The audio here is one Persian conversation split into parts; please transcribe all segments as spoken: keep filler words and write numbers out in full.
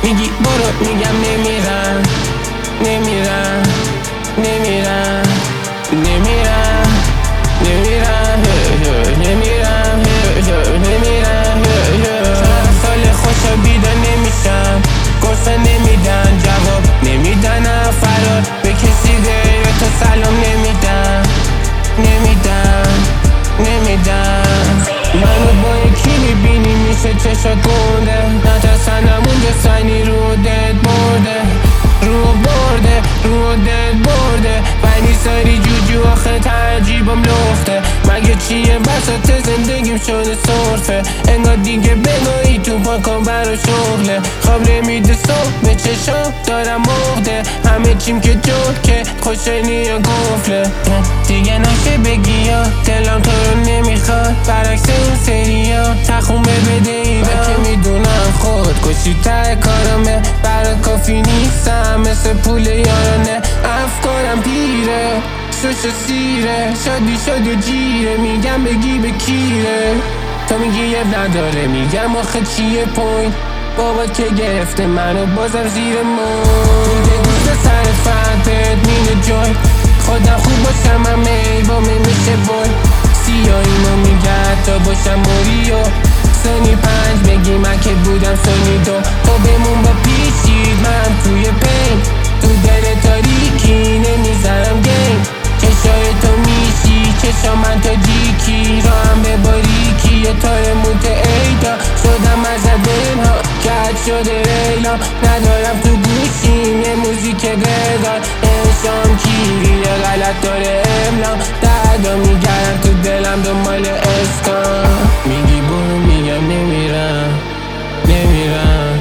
میگی برو میگم نمیرم نمیرم نمیرم نمیرم نمیرم نمیرم نمیرم چند سال خوشا بیدار نمیشم گرسنه نمیدن جواب نمیدن فرار به کسی غیر تو سلام نمیدم نمیدم نمیدم منو با یکی میبینی میشه چشات گنده نترسنم اونجا سنی رو دت برده رو برده رو دت برده ولی ساری جوجو آخه ترجیبم لخته مگه چیه وسط زندگیم شده صرفه انگار دیگه بگاهی تو پاکم برا شغله خواب نمیده صبح به چشام دارم مغده همه چیم که جوکه خوشنی یا گفله دیگه نشه بگی یا دلم تو رو نمیخواد برعکس اون سریا تخومه بده ای من که میدونم خود کشی ته کارمه برا کافی نیستم مثل پول یارانه افکارم پیره شش سیره شادی شد و جیره میگم بگی به کیره تو میگی یه نداره میگم آخه چیه پوینت بابا که گرفته منو بازم زیر مون میده دوست سر فرد مینه جای خودم خوب باشم همه با میشه بای سیاهیمو میگه تا باشم موریو سونی پنج بگی من که بودم سونی دو تو بمون با پیشید من توی پین تو دل تاریکی نمیزنم گیم چشای تو میشی چشا من تا جیکی را هم به باریکی یه تار موت ایدا شدم از دلها کج شده ریلا ندارم تو گوشیم یه موزیک قدار انشام کیری یه غلط داره املام دردا میگرم تو دلم دنبال اسکان میگی برو میگم نمیرم نمیرم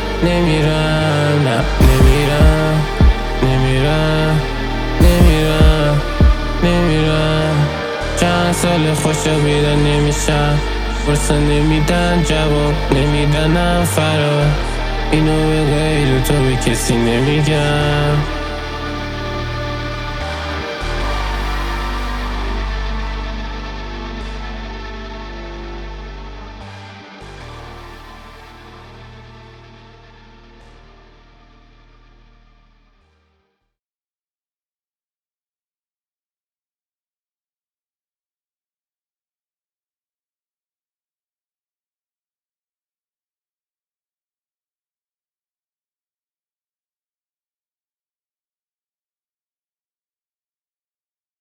نمیرم نه نمیرم نمیرم نمیرم نمیرم چند سال خوشا بیدار نمیشم فرصا نمیدن جواب نمیدنم فرار اینو به غیر تو به کسی نمیگم